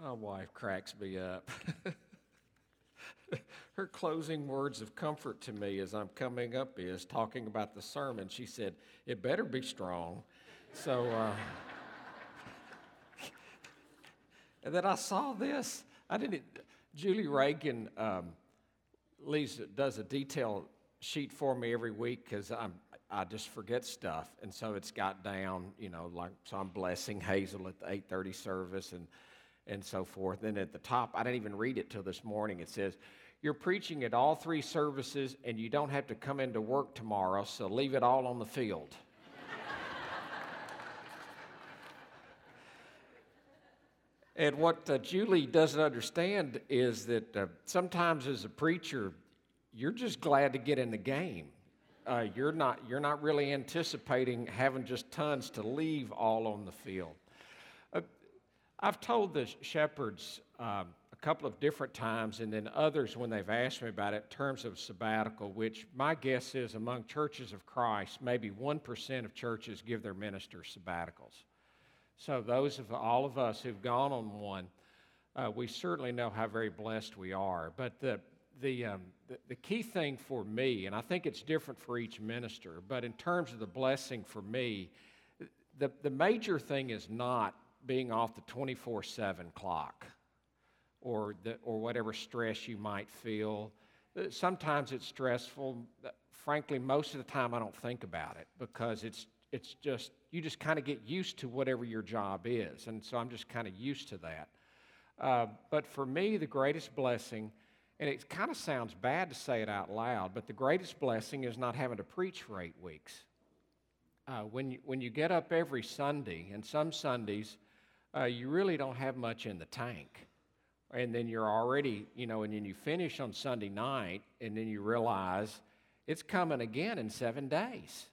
My wife cracks me up. Her closing words of comfort to me as I'm coming up is talking about the sermon. She said, "It better be strong." So, and then I saw this. I didn't. Julie Reagan does a detail sheet for me every week because I just forget stuff, and so it's got down, so I'm blessing Hazel at the 8:30 service and so forth. Then at the top, I didn't even read it till this morning. It says, "You're preaching at all three services, and you don't have to come into work tomorrow, so leave it all on the field." And what Julie doesn't understand is that sometimes as a preacher, you're just glad to get in the game. You're not really anticipating having just tons to leave all on the field. I've told the shepherds a couple of different times, and then others when they've asked me about it, in terms of sabbatical, which my guess is among churches of Christ, maybe 1% of churches give their ministers sabbaticals. So those of all of us who've gone on one, we certainly know how very blessed we are. But the key thing for me, and I think it's different for each minister, but in terms of the blessing for me, the major thing is not being off the 24/7 clock or whatever stress you might feel. Sometimes it's stressful. Frankly, most of the time I don't think about it because it's just, you just kind of get used to whatever your job is, and so I'm just kind of used to that. But for me, the greatest blessing, and it kind of sounds bad to say it out loud, but the greatest blessing is not having to preach for 8 weeks. When you get up every Sunday, and some Sundays, you really don't have much in the tank. And then you're already, and then you finish on Sunday night, and then you realize it's coming again in 7 days.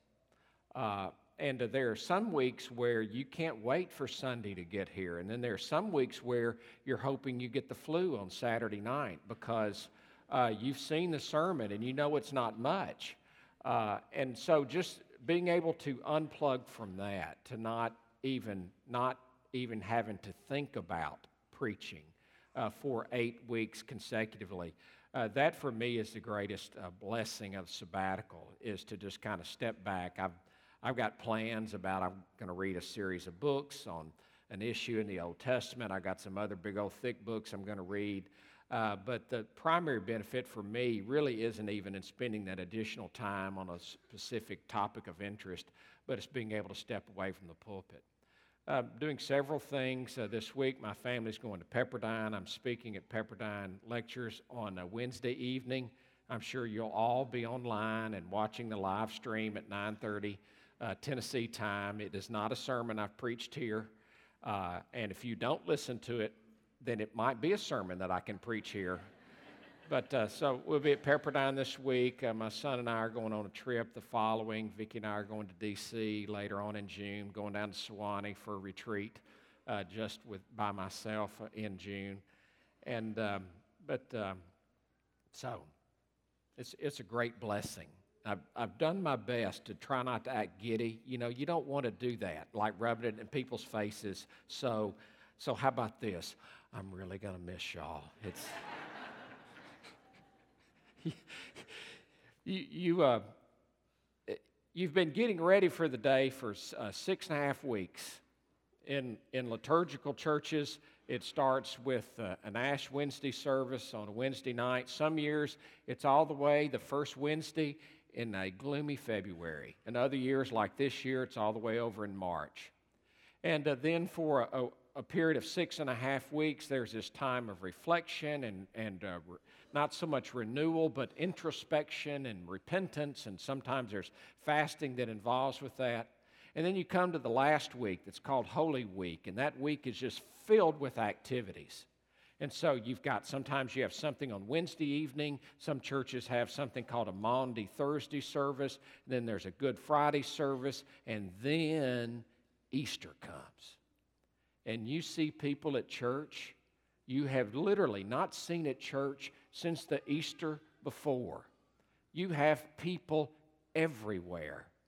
And there are some weeks where you can't wait for Sunday to get here. And then there are some weeks where you're hoping you get the flu on Saturday night because you've seen the sermon and you know it's not much. And so just being able to unplug from that, to not even having to think about preaching for 8 weeks consecutively, that for me is the greatest blessing of sabbatical, is to just kind of step back. I've got plans about, I'm going to read a series of books on an issue in the Old Testament. I've got some other big old thick books I'm going to read. But the primary benefit for me really isn't even in spending that additional time on a specific topic of interest, but it's being able to step away from the pulpit. Doing several things this week. My family's going to Pepperdine. I'm speaking at Pepperdine Lectures on a Wednesday evening. I'm sure you'll all be online and watching the live stream at 9:30 Tennessee time. It is not a sermon I've preached here. And if you don't listen to it, then it might be a sermon that I can preach here. But so we'll be at Pepperdine this week. My son and I are going on a trip the following. Vicki and I are going to D.C. later on in June, going down to Sewanee for a retreat by myself in June. And so it's a great blessing. I've done my best to try not to act giddy. You don't want to do that, like rubbing it in people's faces. So how about this? I'm really going to miss y'all. It's you've been getting ready for the day for 6.5 weeks. In liturgical churches, it starts with an Ash Wednesday service on a Wednesday night. Some years, it's all the way the first Wednesday in a gloomy February. And other years, like this year, it's all the way over in March. And then for a period of 6.5 weeks, there's this time of reflection and not so much renewal, but introspection and repentance, and sometimes there's fasting that involves with that. And then you come to the last week that's called Holy Week, and that week is just filled with activities. And so sometimes you have something on Wednesday evening. Some churches have something called a Maundy Thursday service. Then there's a Good Friday service, and then Easter comes. And you see people at church you have literally not seen at church since the Easter before. You have people everywhere.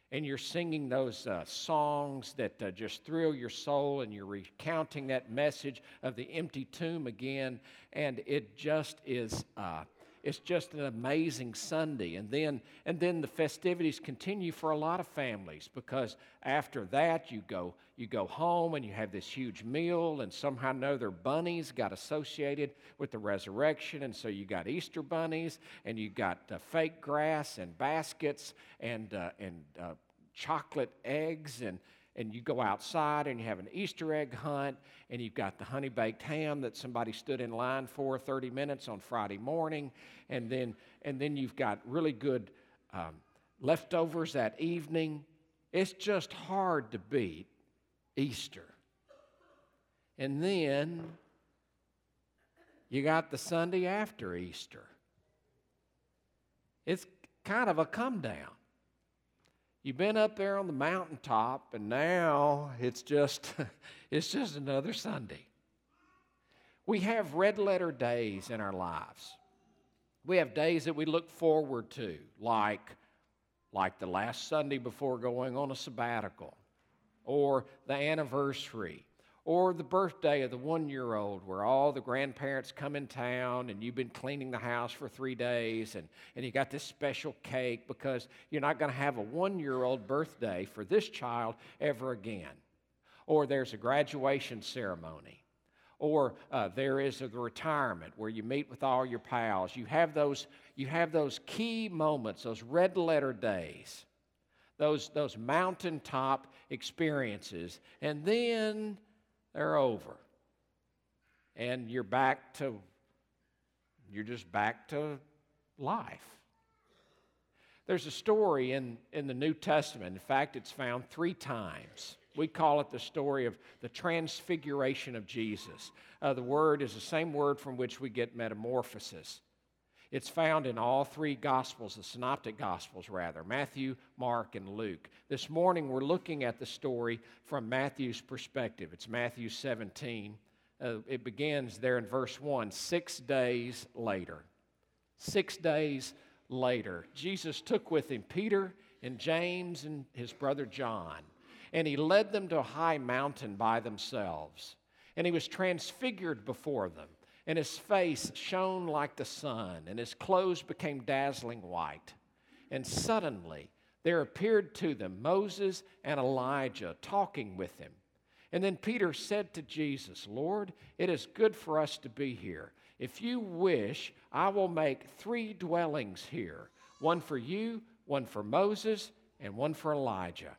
and you're singing those songs that just thrill your soul, and you're recounting that message of the empty tomb again, and it just is it's just an amazing Sunday. And then the festivities continue for a lot of families, because after that you go home and you have this huge meal, and somehow or another bunnies got associated with the resurrection, and so you got Easter bunnies, and you got fake grass and baskets and chocolate eggs, and you go outside and you have an Easter egg hunt, and you've got the honey-baked ham that somebody stood in line for 30 minutes on Friday morning, and then you've got really good leftovers that evening. It's just hard to beat Easter. And then you got the Sunday after Easter. It's kind of a come down. You've been up there on the mountaintop, and now it's just another Sunday. We have red letter days in our lives. We have days that we look forward to, like the last Sunday before going on a sabbatical, or the anniversary, or the birthday of the 1-year-old, where all the grandparents come in town and you've been cleaning the house for 3 days, and you got this special cake, because you're not going to have a 1-year-old birthday for this child ever again. Or there's a graduation ceremony, or there is a retirement where you meet with all your pals. You have those key moments, those red letter days, those mountaintop experiences, and then they're over. And you're just back to life. There's a story in the New Testament. In fact, it's found 3 times. We call it the story of the transfiguration of Jesus. The word is the same word from which we get metamorphosis. It's found in all 3 Gospels, the Synoptic Gospels rather, Matthew, Mark, and Luke. This morning we're looking at the story from Matthew's perspective. It's Matthew 17. It begins there in verse 1, 6 days later. 6 days later, Jesus took with him Peter and James and his brother John, and he led them to a high mountain by themselves. And he was transfigured before them, and his face shone like the sun, and his clothes became dazzling white. And suddenly there appeared to them Moses and Elijah talking with him. And then Peter said to Jesus, "Lord, it is good for us to be here. If you wish, I will make 3 dwellings here, one for you, one for Moses, and one for Elijah."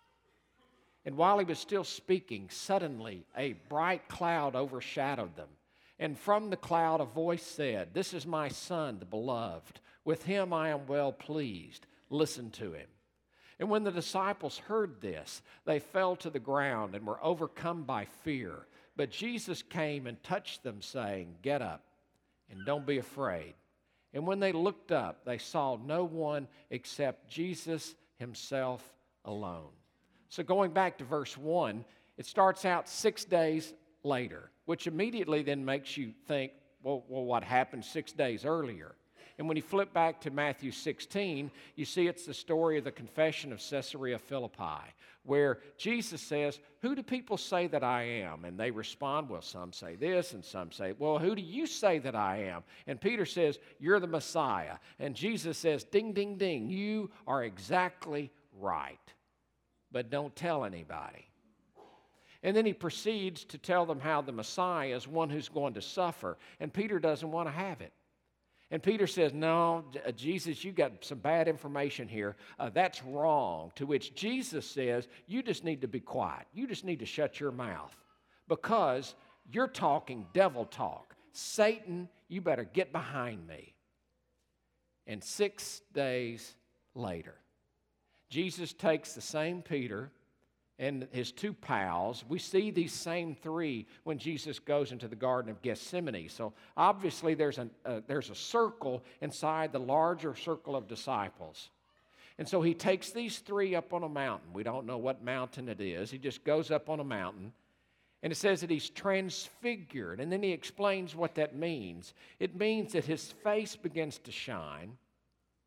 And while he was still speaking, suddenly a bright cloud overshadowed them. And from the cloud a voice said, "This is my Son, the beloved. With him I am well pleased. Listen to him." And when the disciples heard this, they fell to the ground and were overcome by fear. But Jesus came and touched them, saying, "Get up and don't be afraid." And when they looked up, they saw no one except Jesus himself alone. So going back to verse 1, it starts out 6 days later, which immediately then makes you think, well, what happened 6 days earlier? And when you flip back to Matthew 16, you see it's the story of the confession of Caesarea Philippi, where Jesus says, "Who do people say that I am?" And they respond, "Well, some say this, and some say, well, who do you say that I am?" And Peter says, "You're the Messiah." And Jesus says, "Ding, ding, ding, you are exactly right, but don't tell anybody." And then he proceeds to tell them how the Messiah is one who's going to suffer, and Peter doesn't want to have it. And Peter says, "No, Jesus, you got some bad information here. That's wrong." To which Jesus says, "You just need to be quiet. You just need to shut your mouth, because you're talking devil talk. Satan, you better get behind me." And 6 days later, Jesus takes the same Peter and his 2 pals. We see these same 3 when Jesus goes into the Garden of Gethsemane. So obviously there's a circle inside the larger circle of disciples. And so he takes these 3 up on a mountain. We don't know what mountain it is. He just goes up on a mountain. And it says that he's transfigured. And then he explains what that means. It means that his face begins to shine.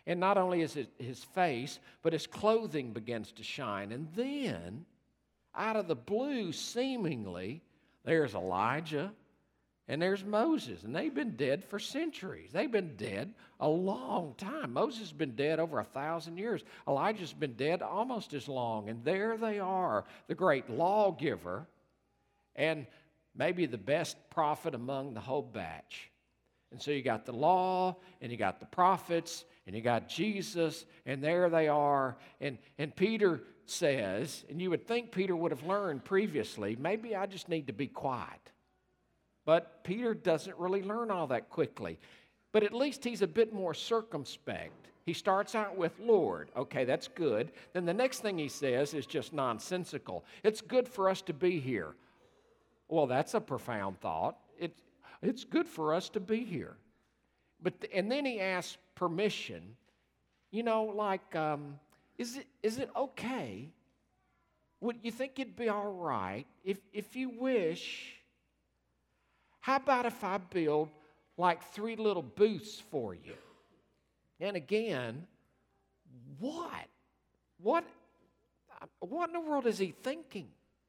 And not only is it his face, but his clothing begins to shine. And then, out of the blue, seemingly, there's Elijah and there's Moses. And they've been dead for centuries. They've been dead a long time. Moses has been dead over 1,000 years. Elijah's been dead almost as long. And there they are, the great lawgiver and maybe the best prophet among the whole batch. And so you got the law, and you got the prophets, and you got Jesus, and there they are. And Peter says, and you would think Peter would have learned previously, maybe I just need to be quiet. But Peter doesn't really learn all that quickly. But at least he's a bit more circumspect. He starts out with Lord. Okay, that's good. Then the next thing he says is just nonsensical. It's good for us to be here. Well, that's a profound thought. It's good for us to be here. And then he asks permission. You know, like, is it okay? Would you think it'd be all right if you wish? How about if I build like 3 little booths for you? And again, what? What in the world is he thinking?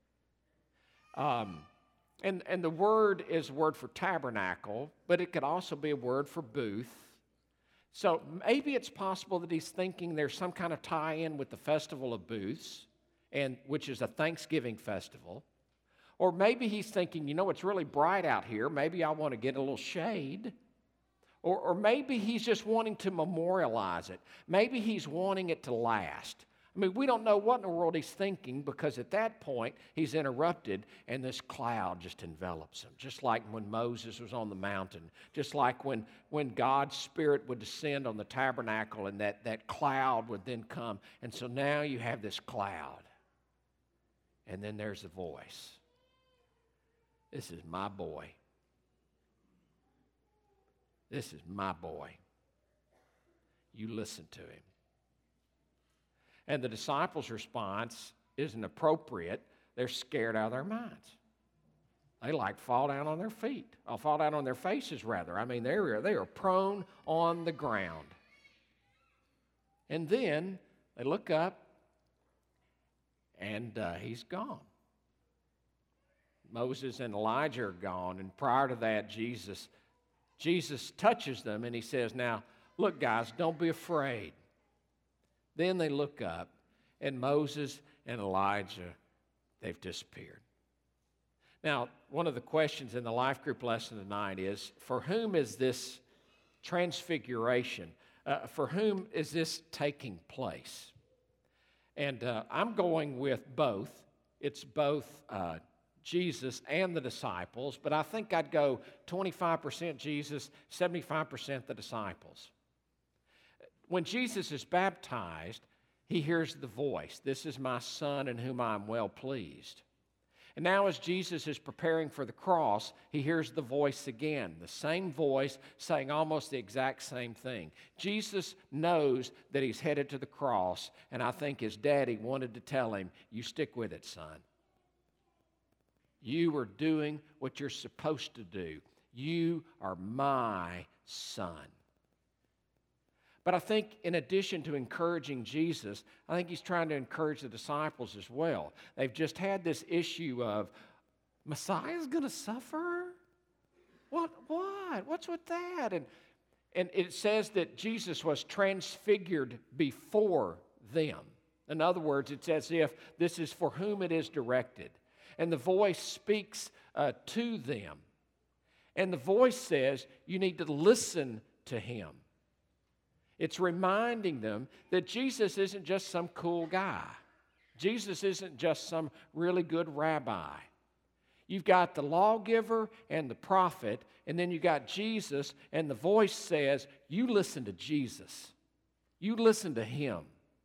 And the word is a word for tabernacle, but it could also be a word for booth. So maybe it's possible that he's thinking there's some kind of tie-in with the Festival of Booths, which is a Thanksgiving festival. Or maybe he's thinking, you know, it's really bright out here. Maybe I want to get a little shade. Or maybe he's just wanting to memorialize it. Maybe he's wanting it to last. I mean, we don't know what in the world he's thinking, because at that point he's interrupted and this cloud just envelops him. Just like when Moses was on the mountain. Just like when God's Spirit would descend on the tabernacle and that cloud would then come. And so now you have this cloud. And then there's the voice. This is my boy. This is my boy. You listen to him. And the disciples' response isn't appropriate. They're scared out of their minds. They fall down on their feet. Or fall down on their faces, rather. I mean, they are prone on the ground. And then they look up, and he's gone. Moses and Elijah are gone. And prior to that, Jesus touches them, and he says, now, look, guys, don't be afraid. Then they look up, and Moses and Elijah, they've disappeared. Now, one of the questions in the life group lesson tonight is, for whom is this transfiguration? For whom is this taking place? And I'm going with both. It's both Jesus and the disciples, but I think I'd go 25% Jesus, 75% the disciples. When Jesus is baptized, he hears the voice, "This is my Son in whom I am well pleased." And now as Jesus is preparing for the cross, he hears the voice again, the same voice saying almost the exact same thing. Jesus knows that he's headed to the cross, and I think his daddy wanted to tell him, you stick with it, son. You are doing what you're supposed to do. You are my son. But I think in addition to encouraging Jesus, I think he's trying to encourage the disciples as well. They've just had this issue of, Messiah's going to suffer? What? What's with that? And it says that Jesus was transfigured before them. In other words, it's as if this is for whom it is directed. And the voice speaks to them. And the voice says, you need to listen to him. It's reminding them that Jesus isn't just some cool guy. Jesus isn't just some really good rabbi. You've got the lawgiver and the prophet, and then you got Jesus, and the voice says, you listen to Jesus. You listen to him.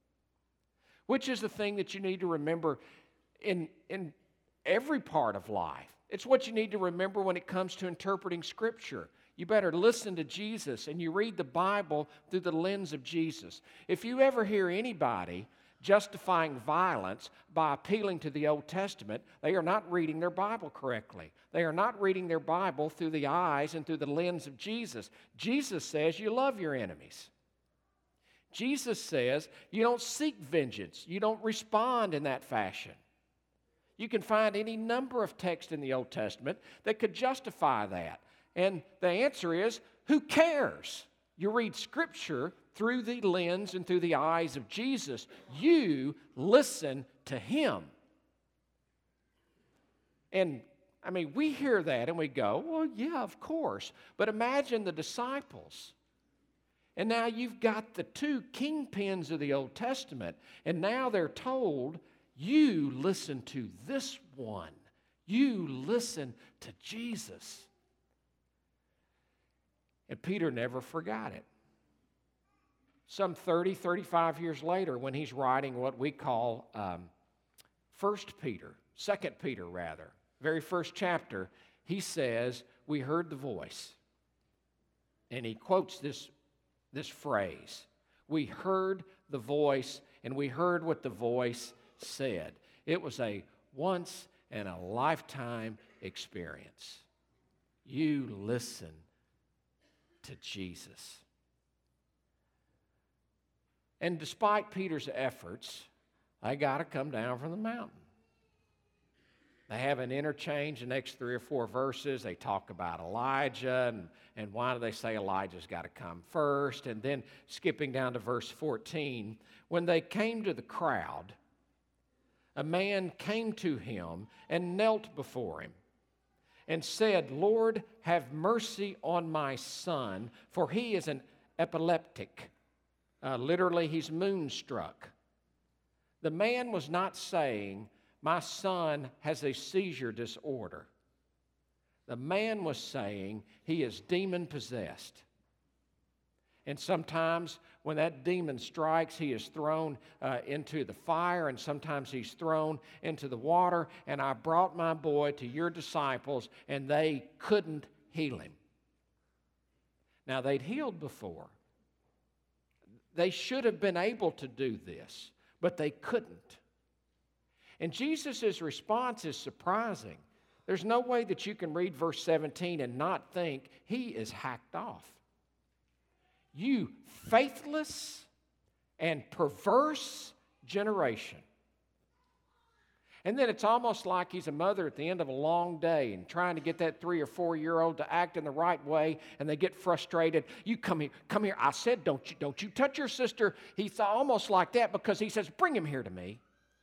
Which is the thing that you need to remember in every part of life. It's what you need to remember when it comes to interpreting Scripture. You better listen to Jesus, and you read the Bible through the lens of Jesus. If you ever hear anybody justifying violence by appealing to the Old Testament, they are not reading their Bible correctly. They are not reading their Bible through the eyes and through the lens of Jesus. Jesus says you love your enemies. Jesus says you don't seek vengeance. You don't respond in that fashion. You can find any number of texts in the Old Testament that could justify that. And the answer is, who cares? You read Scripture through the lens and through the eyes of Jesus. You listen to Him. And, I mean, we hear that and we go, well, yeah, of course. But imagine the disciples. And now you've got the two kingpins of the Old Testament, and now they're told, you listen to this one. You listen to Jesus. And Peter never forgot it. Some 30, 35 years later, when he's writing what we call 1 Peter, 2 Peter rather, very first chapter, he says, we heard the voice. And he quotes this phrase. We heard the voice, and we heard what the voice said. It was a once-in-a-lifetime experience. You listen to Jesus. And despite Peter's efforts, they got to come down from the mountain. They have an interchange the next 3 or 4 verses. They talk about Elijah and why do they say Elijah's got to come first. And then skipping down to verse 14, when they came to the crowd, a man came to him and knelt before him and said, Lord, have mercy on my son, for he is an epileptic. Literally, he's moonstruck. The man was not saying, my son has a seizure disorder. The man was saying he is demon-possessed. And sometimes when that demon strikes, he is thrown into the fire, and sometimes he's thrown into the water. And I brought my boy to your disciples, and they couldn't heal him. Now, they'd healed before. They should have been able to do this, but they couldn't. And Jesus' response is surprising. There's no way that you can read verse 17 and not think he is hacked off. You faithless and perverse generation. And then it's almost like he's a mother at the end of a long day and trying to get that 3 or 4-year-old to act in the right way, and they get frustrated. You come here. I said, don't you touch your sister. He's almost like that because he says, bring him here to me.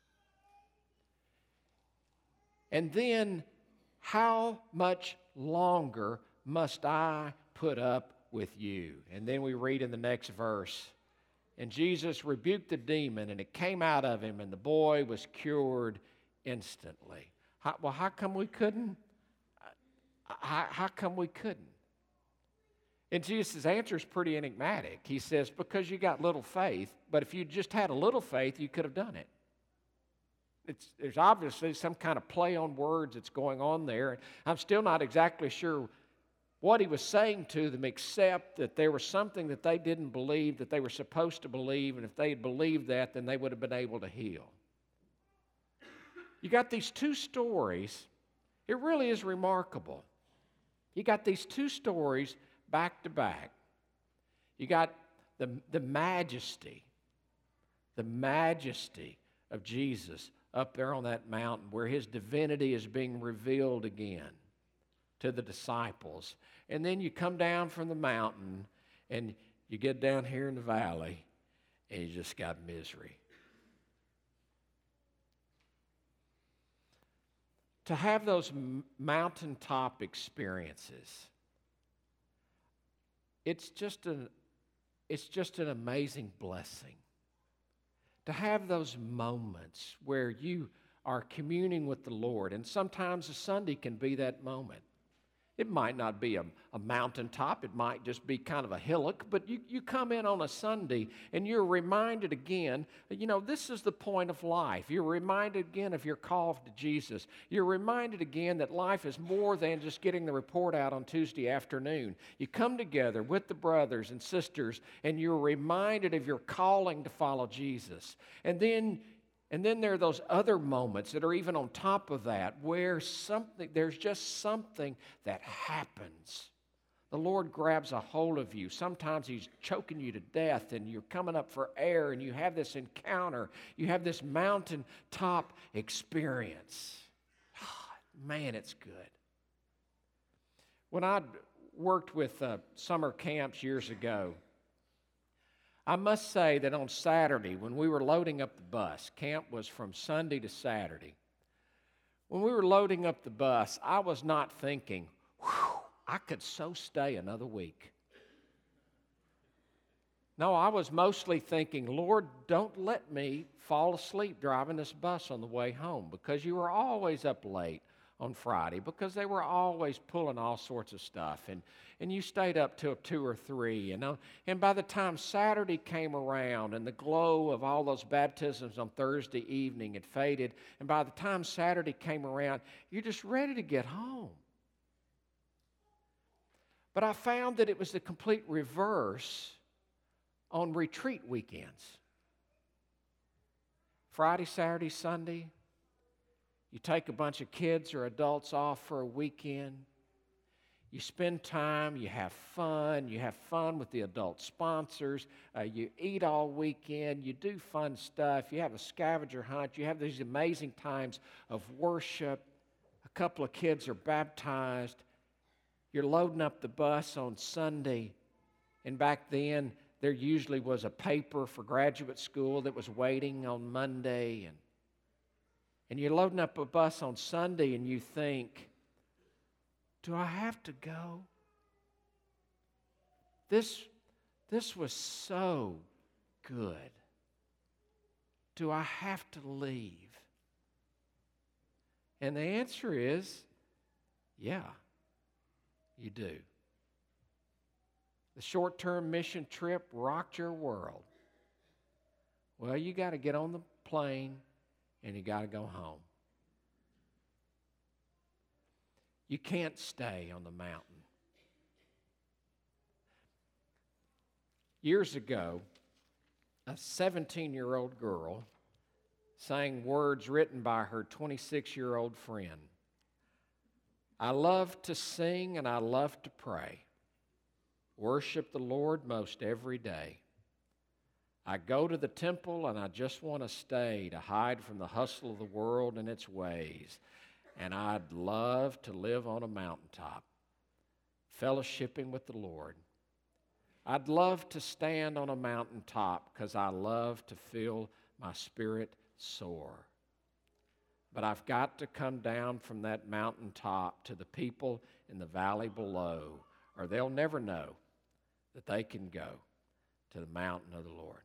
And then, how much longer must I put up with you? And then we read in the next verse, and Jesus rebuked the demon, and it came out of him, and the boy was cured instantly. How come we couldn't? How come we couldn't? And Jesus' answer is pretty enigmatic. He says, because you got little faith, but if you just had a little faith, you could have done it. There's obviously some kind of play on words that's going on there. I'm still not exactly sure what he was saying to them, except that there was something that they didn't believe that they were supposed to believe, and if they had believed that, then they would have been able to heal. You got these two stories. It really is remarkable. You got these two stories back to back. You got the majesty of Jesus up there on that mountain where his divinity is being revealed again to the disciples. And then you come down from the mountain and you get down here in the valley and you just got misery. To have those mountaintop experiences, it's just an amazing blessing. To have those moments where you are communing with the Lord, and sometimes a Sunday can be that moment. It might not be a mountaintop, it might just be kind of a hillock, but you come in on a Sunday and you're reminded again, this is the point of life. You're reminded again of your call to Jesus. You're reminded again that life is more than just getting the report out on Tuesday afternoon. You come together with the brothers and sisters and you're reminded of your calling to follow Jesus. And then there are those other moments that are even on top of that where there's just something that happens The Lord grabs a hold of you. Sometimes He's choking you to death and you're coming up for air and you have this encounter. You have this mountaintop experience. Man, it's good. When I worked with summer camps years ago, I must say that on Saturday, when we were loading up the bus, camp was from Sunday to Saturday. When we were loading up the bus, I was not thinking, whew, I could so stay another week. No, I was mostly thinking, Lord, don't let me fall asleep driving this bus on the way home, because you were always up late on Friday, because they were always pulling all sorts of stuff, and you stayed up till 2 or 3, and by the time Saturday came around and the glow of all those baptisms on Thursday evening had faded, and by the time Saturday came around, you're just ready to get home. But I found that it was the complete reverse on retreat weekends. Friday, Saturday, Sunday, you take a bunch of kids or adults off for a weekend. You spend time, you have fun with the adult sponsors, you eat all weekend, you do fun stuff, you have a scavenger hunt, you have these amazing times of worship. A couple of kids are baptized. You're loading up the bus on Sunday, and back then there usually was a paper for graduate school that was waiting on Monday, and you're loading up a bus on Sunday and you think, do I have to go? This was so good. Do I have to leave? And the answer is, yeah, you do. The short-term mission trip rocked your world. Well, you got to get on the plane and you got to go home. You can't stay on the mountain. Years ago, a 17-year-old girl sang words written by her 26-year-old friend. I love to sing and I love to pray. Worship the Lord most every day. I go to the temple and I just want to stay to hide from the hustle of the world and its ways. And I'd love to live on a mountaintop, fellowshipping with the Lord. I'd love to stand on a mountaintop because I love to feel my spirit soar. But I've got to come down from that mountaintop to the people in the valley below, or they'll never know that they can go to the mountain of the Lord.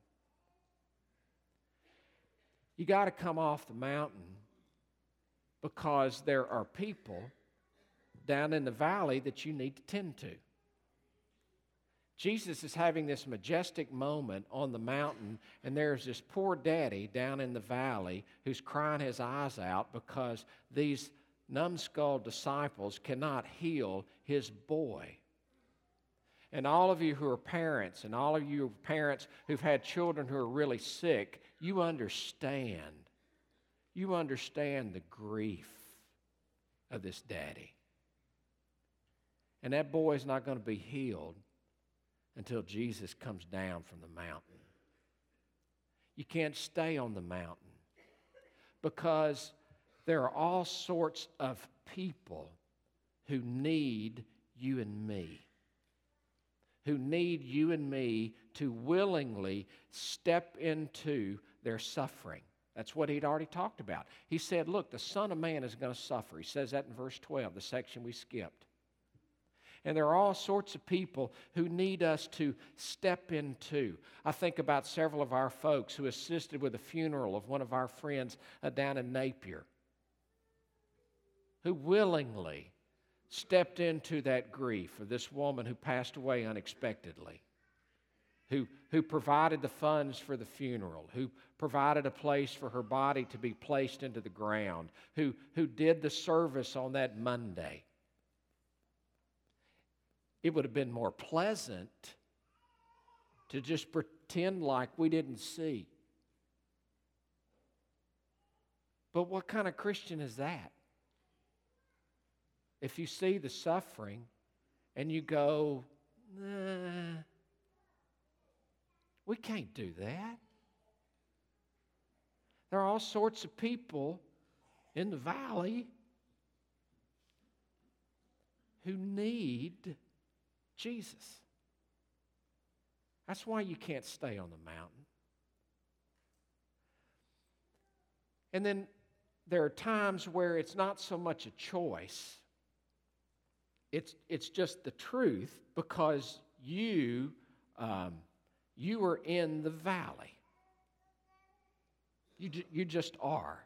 You got to come off the mountain because there are people down in the valley that you need to tend to. Jesus is having this majestic moment on the mountain, and there's this poor daddy down in the valley who's crying his eyes out because these numbskull disciples cannot heal his boy. And all of you who are parents, and all of you parents who've had children who are really sick, you understand. You understand the grief of this daddy. And that boy is not going to be healed until Jesus comes down from the mountain. You can't stay on the mountain because there are all sorts of people who need you and me. Who need you and me to willingly step into their suffering. That's what he'd already talked about. He said, look, the Son of Man is going to suffer. He says that in verse 12, the section we skipped. And there are all sorts of people who need us to step into. I think about several of our folks who assisted with the funeral of one of our friends down in Napier, who willingly stepped into that grief of this woman who passed away unexpectedly, who provided the funds for the funeral, who provided a place for her body to be placed into the ground, who did the service on that Monday. It would have been more pleasant to just pretend like we didn't see. But what kind of Christian is that? If you see the suffering and you go, nah, we can't do that. There are all sorts of people in the valley who need Jesus. That's why you can't stay on the mountain. And then there are times where it's not so much a choice. It's just the truth, because you are in the valley. You just are.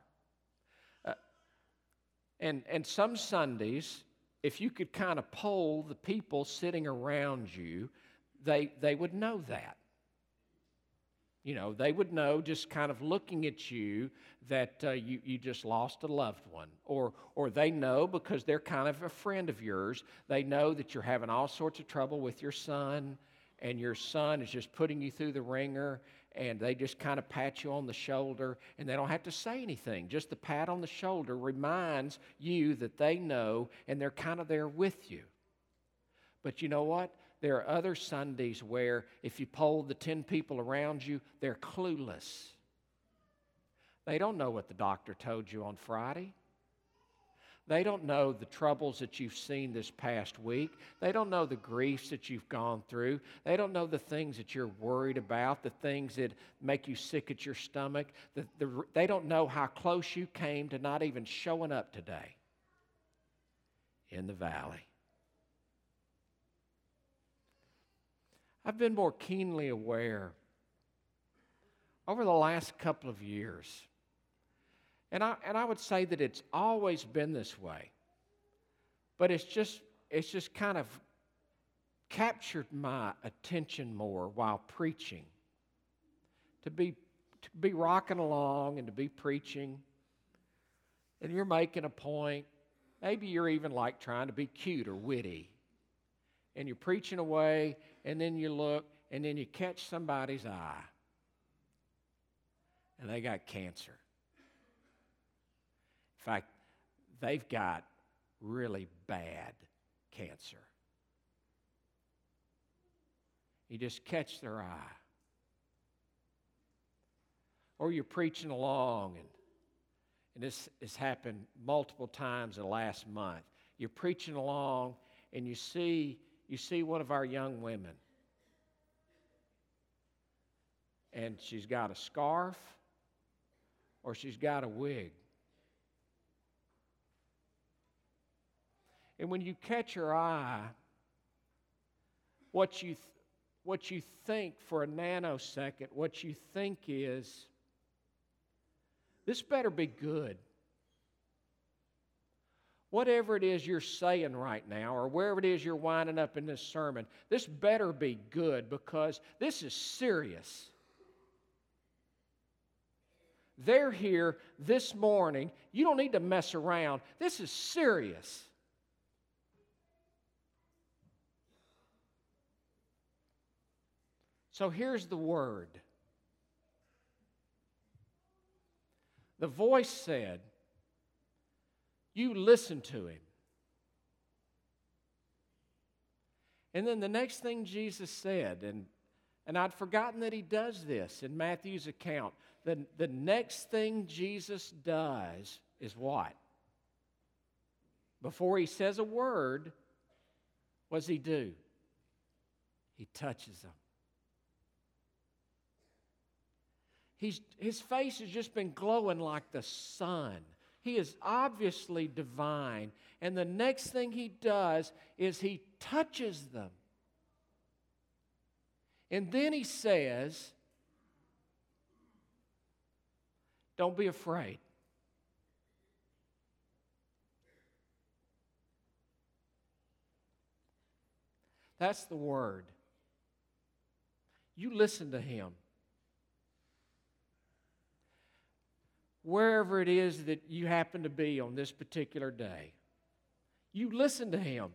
And some Sundays, if you could kind of poll the people sitting around you, they would know that. You know, they would know just kind of looking at you that you just lost a loved one. Or they know because they're kind of a friend of yours. They know that you're having all sorts of trouble with your son, and your son is just putting you through the ringer, and they just kind of pat you on the shoulder, and they don't have to say anything. Just the pat on the shoulder reminds you that they know, and they're kind of there with you. But you know what? There are other Sundays where if you poll the 10 people around you, they're clueless. They don't know what the doctor told you on Friday. They don't know the troubles that you've seen this past week. They don't know the griefs that you've gone through. They don't know the things that you're worried about, the things that make you sick at your stomach. They don't know how close you came to not even showing up today in the valley. I've been more keenly aware over the last couple of years, and I would say that it's always been this way, but it's just kind of captured my attention more while preaching. To be rocking along and to be preaching, and you're making a point. Maybe you're even like trying to be cute or witty. And you're preaching away, and then you look, and then you catch somebody's eye, and they got cancer. In fact, they've got really bad cancer. You just catch their eye. Or you're preaching along, and this has happened multiple times in the last month. You're preaching along, and you see one of our young women, and she's got a scarf or she's got a wig. And when you catch her eye, what you think for a nanosecond, what you think is, this better be good. Whatever it is you're saying right now, or wherever it is you're winding up in this sermon, this better be good, because this is serious. They're here this morning. You don't need to mess around. This is serious. So here's the word. The voice said, you listen to him. And then the next thing Jesus said, and I'd forgotten that he does this in Matthew's account. The next thing Jesus does is what? Before he says a word, what does he do? He touches them. His face has just been glowing like the sun. He is obviously divine. And the next thing he does is he touches them. And then he says, don't be afraid. That's the word. You listen to him. Wherever it is that you happen to be on this particular day, you listen to him.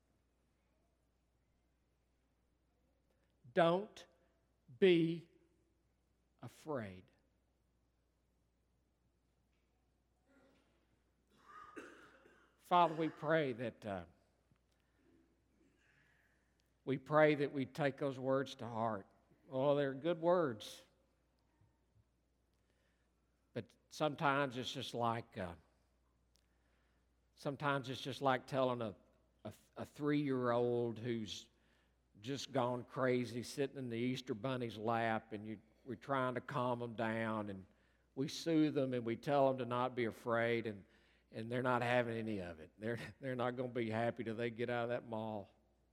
Don't be afraid. Father, we pray that we pray that we take those words to heart. Oh, they're good words. But sometimes it's just like telling a 3-year-old who's just gone crazy, sitting in the Easter Bunny's lap, and we're trying to calm them down, and we soothe them, and we tell them to not be afraid, and they're not having any of it. They're not going to be happy till they get out of that mall.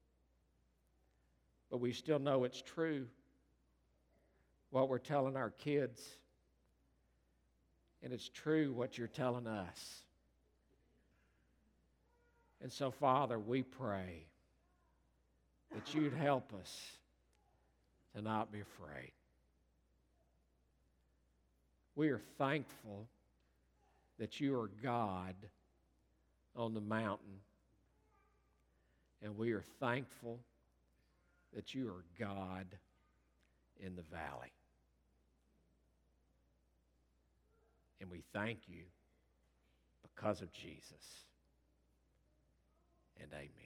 But we still know it's true, what we're telling our kids, and it's true what you're telling us. And so, Father, we pray that you'd help us to not be afraid. We are thankful that you are God on the mountain, and we are thankful that you are God in the valley. And we thank you because of Jesus. And amen.